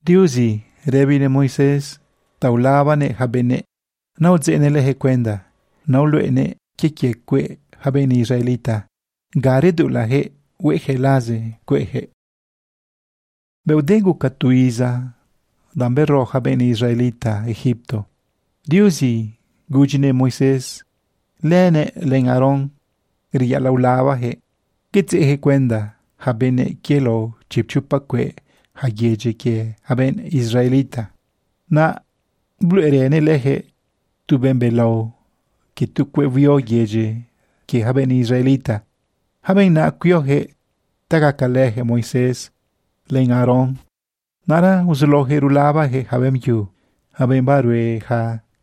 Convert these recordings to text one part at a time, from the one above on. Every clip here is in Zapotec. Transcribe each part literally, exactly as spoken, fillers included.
Diusi rebine Moisés taulabane habene naudzene lehe kwenda nauluene kekekwe habene Israelita garedula he wehe laze kwehe beudegu katuiza dambero habene Israelita Egipto. Diusi gujine Moisés lene len Aarón riya laulaba he kitsehe kwenda habene kielo chipchupakwe hayeje ke haben Israelita na bluerene lehe tubembelo que tukwe vio yeje ke haben Israelita haben na kyohe tagakalehe Moisés len Aarón nara uzlohe rulaba he haben yu haben barwe ha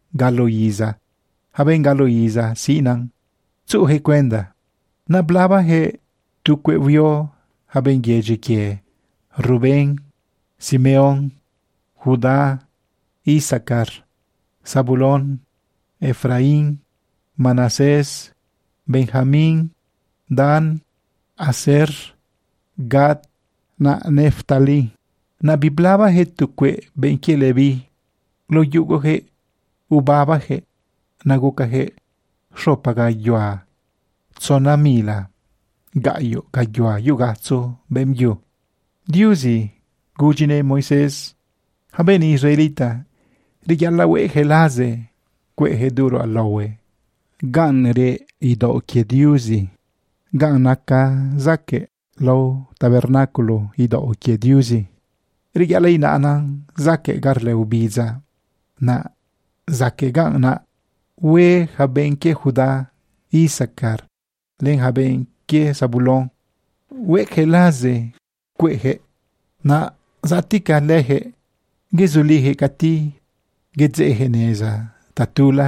galoiza haben galoiza sinan tsuhe kwenda na blaba he tukwe vio haben yeje ke Rubén, Simeón, Judá, Isaacar, Zabulón, Efraín, Manasés, Benjamín, Dan, Aser, Gad, na Neftalí. Na biblaba he tukwe benke Leví, lo yugo he ubaba he, naguka he, shopaga yoa, tsonamila, gayo gayoa yugatso bemyu. Diusi gujine Moisés haben Israelita riyala wehe laze kwehe duro alowe gan re ido ke Diusi gan naka zake lo tabernakulo ido ke Diusi riyala inana zake garle ubiza na zake gan na we haben ke Judá Isaacar len haben ke Zabulón wehe laze kwehe na zatika lehe gezulihe kati gedzehe neza tatula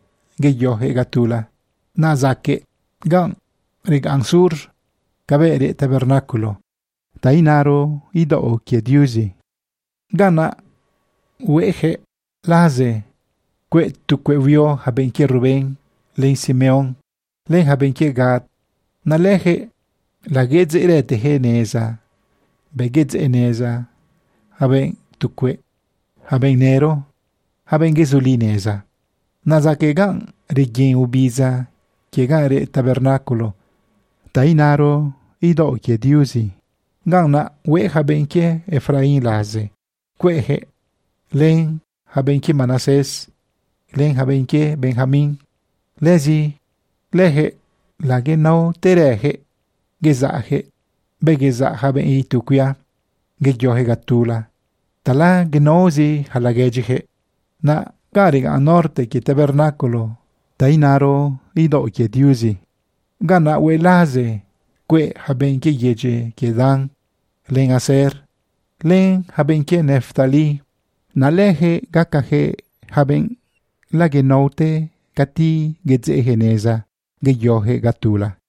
geyohe gatula na zake gan rigan sur kabere tabernakulo tainaro ido ke Diusi gana wehe laze kwe tukwe vio haben ke Rubén len Simeón len haben ke Gad na lehe la gedzere tehe neza begets eneza haben tukwe haben nero haben gezulineza naza kegan rigin ubiza kegan re tabernakulo tainaro ido ke Diusi ganna we haben ke Efraín laze kwehe len haben ke Manasés len haben ke Benjamín lezi lehe lage no terehe gezahe begeza haben i tukuya geyohe gatula tala genozi halagejihe na gariga a norte ke tabernakulo tainaro ido ke Diusi gana welaze kwe haben ke yeje ke Dan len Aser len haben ke Neftalí na lehe gakahe haben la genote kati gezehe neza geyohe gatula